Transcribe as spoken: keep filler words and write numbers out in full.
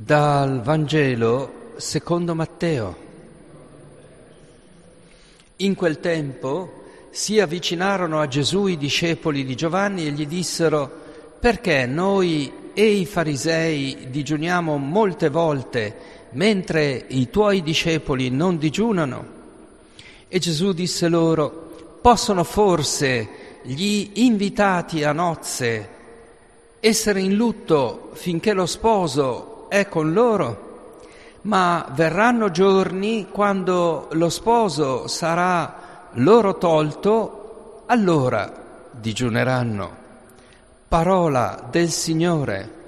Dal Vangelo secondo Matteo. In quel tempo si avvicinarono a Gesù i discepoli di Giovanni e gli dissero: «Perché noi e i farisei digiuniamo molte volte, mentre i tuoi discepoli non digiunano?» E Gesù disse loro: «Possono forse gli invitati a nozze essere in lutto finché lo sposo è con loro? Ma verranno giorni quando lo sposo sarà loro tolto, allora digiuneranno». Parola del Signore.